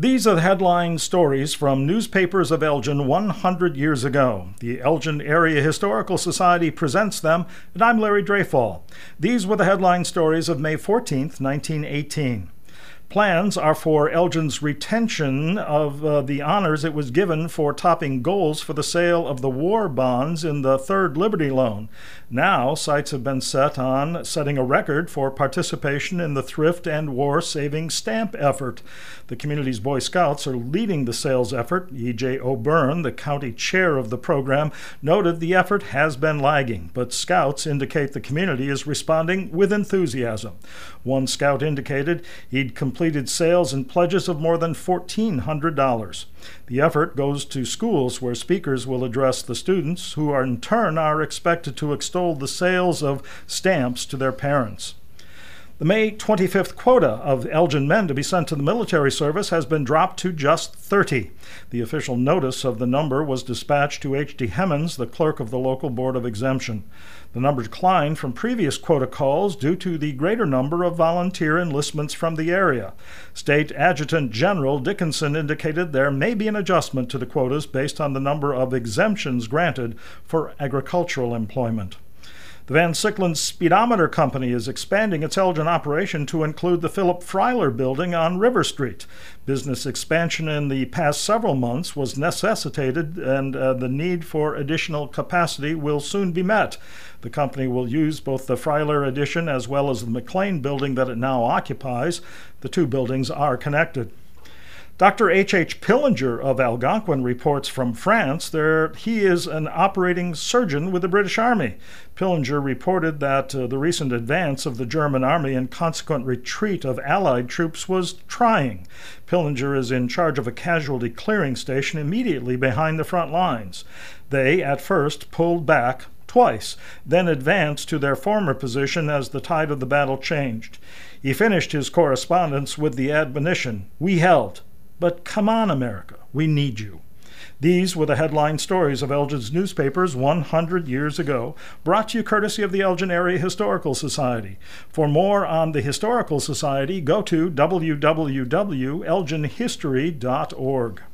These are the headline stories from newspapers of Elgin 100 years ago. The Elgin Area Historical Society presents them, and I'm Larry Dreyfall. These were the headline stories of May 14th, 1918. Plans are for Elgin's retention of the honors it was given for topping goals for the sale of the war bonds in the Third Liberty Loan. Now, sights have been set on setting a record for participation in the thrift and war-saving stamp effort. The community's Boy Scouts are leading the sales effort. E.J. O'Byrne, the county chair of the program, noted the effort has been lagging, but Scouts indicate the community is responding with enthusiasm. One Scout indicated he'd completed sales and pledges of more than $1,400. The effort goes to schools where speakers will address the students, who in turn are expected to extol the sales of stamps to their parents. The May 25th quota of Elgin men to be sent to the military service has been dropped to just 30. The official notice of the number was dispatched to H.D. Hemmons, the clerk of the local Board of Exemption. The number declined from previous quota calls due to the greater number of volunteer enlistments from the area. State Adjutant General Dickinson indicated there may be an adjustment to the quotas based on the number of exemptions granted for agricultural employment. The Van Sicklen Speedometer Company is expanding its Elgin operation to include the Philip Freiler building on River Street. Business expansion in the past several months was necessitated, and the need for additional capacity will soon be met. The company will use both the Freiler addition as well as the McLean building that it now occupies. The two buildings are connected. Dr. H.H. Pillinger of Algonquin reports from France that he is an operating surgeon with the British Army. Pillinger reported that the recent advance of the German army and consequent retreat of Allied troops was trying. Pillinger is in charge of a casualty clearing station immediately behind the front lines. They, at first, pulled back twice, then advanced to their former position as the tide of the battle changed. He finished his correspondence with the admonition, "We held. But come on, America, we need you." These were the headline stories of Elgin's newspapers 100 years ago, brought to you courtesy of the Elgin Area Historical Society. For more on the Historical Society, go to www.elginhistory.org.